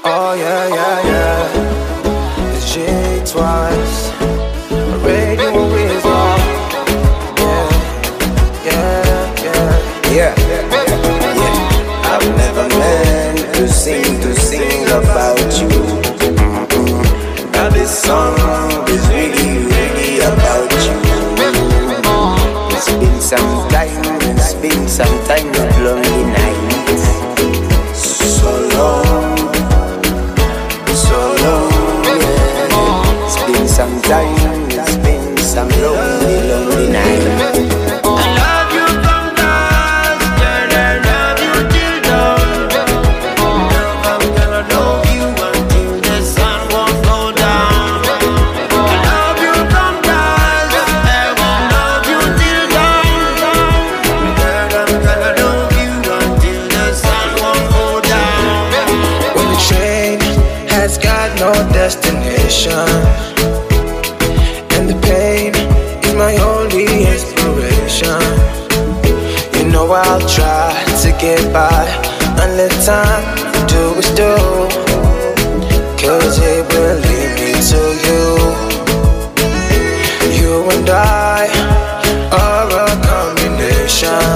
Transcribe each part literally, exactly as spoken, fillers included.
Oh yeah, yeah, yeah. It's J twice. Radio is on. Yeah, yeah, yeah, yeah, yeah. I've never meant to sing, to sing about you. Mm-mm. Now this song is really, really about you. It's been some time, it's been some time, not lonely nights. So long, so long, yeah. It's been some time, it's been some lonely, lonely nights. No destination, and the pain is my only inspiration. You know I'll try to get by and let time do its do, cause it will lead me to you. You and I are a combination.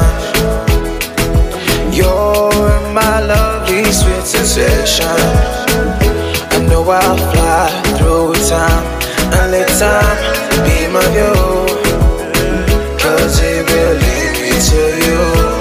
You're my lovely sweet sensation. I know I'll fly through time and let time be my view, cause it will lead me to you.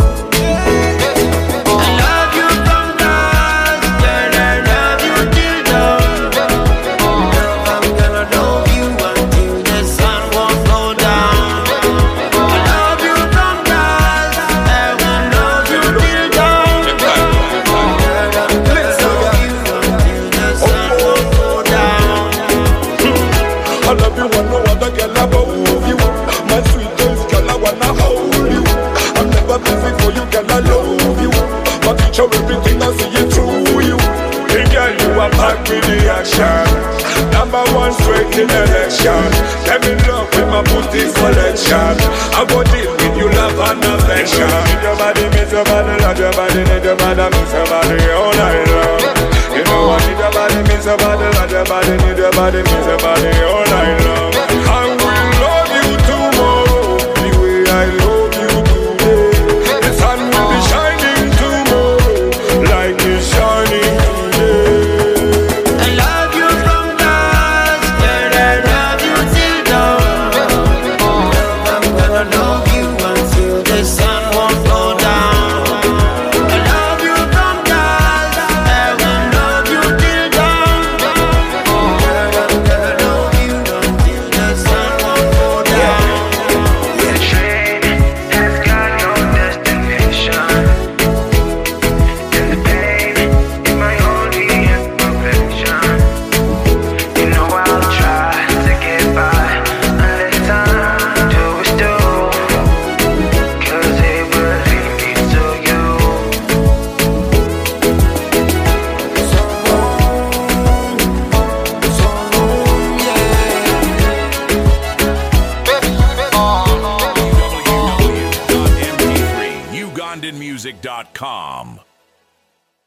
Show everything I see it through you. Hey girl, you are back with the action. Number one straight in election. Let me love with my booty collection. I go deal with you love and affection. Need your body, miss your body, love your body, need your body, miss your body all night long. You know I need your body, miss your body, love your body, need your body, miss your body all night long. I will love you tomorrow the way I love you today. The sun will be shining like it's shining today. I love you from dusk, and I love you till dawn. I'm gonna love you until the sun won't go down. I love you from dusk, I will love you till dawn. I'm gonna love you until the sun won't go down. The train has got no destination. Music dot com